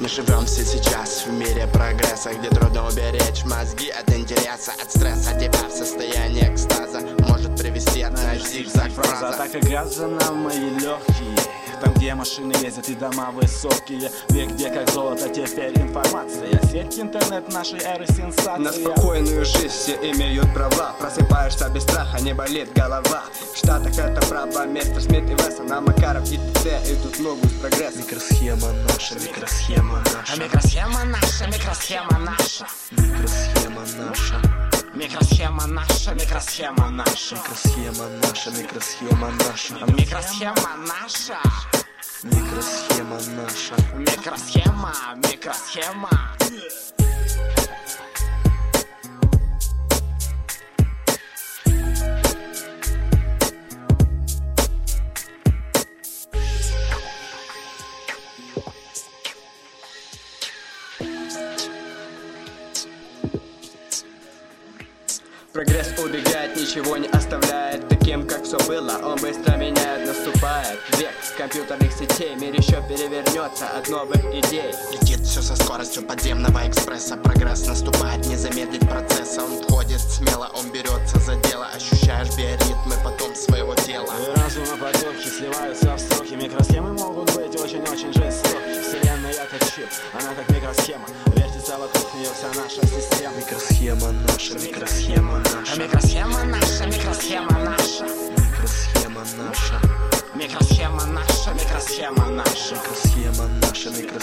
Мы живем все сейчас в мире прогресса, где трудно уберечь мозги от интереса, от стресса. Тебя в состоянии экстаза может привести одна зигзаг-фраза. Так и грязно мои легкие, там, где машины ездят и дома высокие. Век, где как золото, теперь информация. Сеть, интернет нашей эры сенсация. На спокойную жизнь все имеют права. Просыпаешься без страха, не болит голова. В Штатах это право место Смит и Вессон, а Макаров и т.д. идут ногу с прогрессом. Микросхема наша, микросхема наша. Микросхема наша, микросхема наша. Микросхема наша. Микросхема наша, микросхема наша. Микросхема наша, микросхема наша. Микросхема наша. Микросхема наша. Микросхема, микросхема. Прогресс убегает, ничего не оставляет таким, как все было. Он быстро меняет, наступает век компьютерных сетей. Мир еще перевернется от новых идей. Летит все со скоростью подземного экспресса. Прогресс наступает, не замедлить процесса. Он входит смело, он берется за дело. Ощущаешь биоритмы потом своего тела. Разума потоки сливаются в строки. Микросхемы могут быть очень-очень жестоки. Вселенная как чип, она как микросхема. Вертится вокруг нее вся наша система. Микросхема наша, микросхема наша. Микросхема наша, микросхема наша. Микросхема наша. Микросхема наша, микросхема наша. Микросхема наша, микросхема